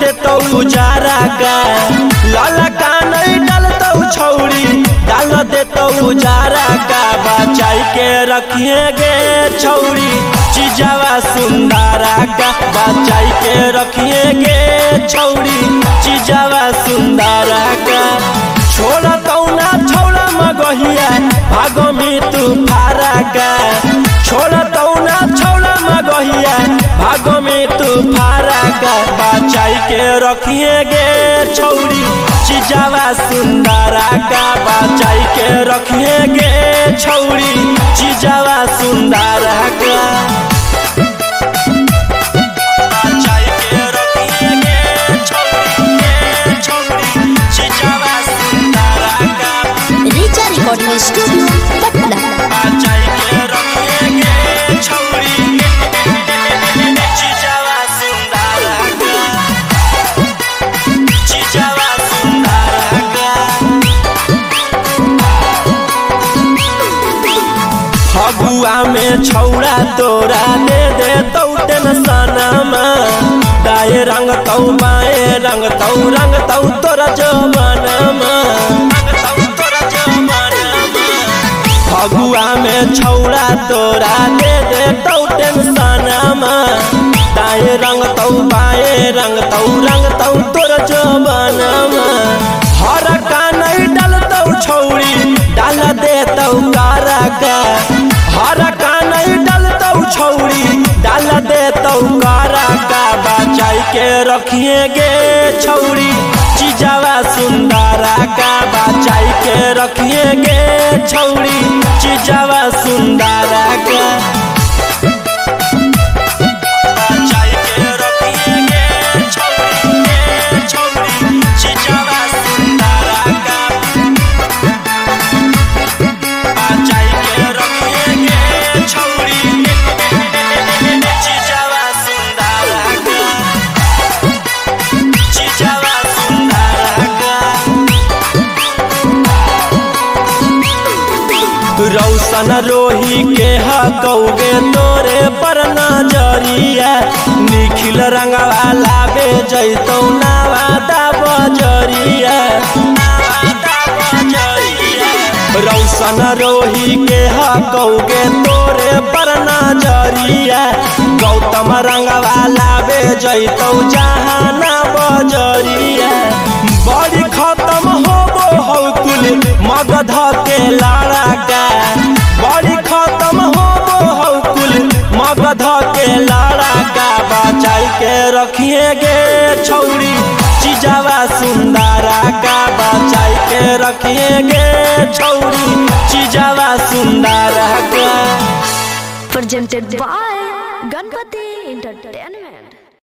देतौ उजारा का लाला का नहीं डालतौ छौरी डाल देतौ उजारा का बचाई के रखिए गे छौरी चीजवा सुंदरा का बचाई के रखिए गे छौरी चीजवा सुंदरा का छोड़ा तौना छौड़ा मगहिया भागो में तू फारा का छोड़ा तौना छौड़ा मगहिया भागो में तू फारा का बचाई के रखिए गे छौरी चीजवा सुंदरा का बचाई के रखिए गे छौरी चीजवा सुंदरा का स्टूडियो पटना फगुआ में छौड़ा तोरा दे दे तौ टेंशनमा दाए रंग तौ बाए रंग तौ तोरा जवानमा फगुआ में छौड़ा तोरा दे दे तौ टेंशनमा दाए रंग तौ बाए रंग तौ तोरा जवानमा हर का नहीं डालतौ छौड़ी डाल देतौ कारा का हर का नहीं डालतौ छौड़ी डाल देतौ कारा का बचाई के रखिए गे छौड़ी चीजवा सुंदरा का बचाई के रखिए गे छौड़ी चीजवा सुंदरा का रौशन रोही के हकौगे तोरे पर नजरिया निखिल रंगवा लाबे जैतौ नवादा बजरिया रौशन रोही के हकौगे तोरे पर नजरिया गौतम रंगवा लाबे जैतौ जहाना बजरिया बड़ी खत्म होबो हौ कुल मगध के लाड़ा का बड़ी खत्म होबो हौ कुल मगध के लाड़ा का बचाई के रखिए गे छौरी चीजवा सुंदरा का बचाई के रखिए गे छौरी चीजवा सुंदरा का प्रेजेंटेड बाय गणपति।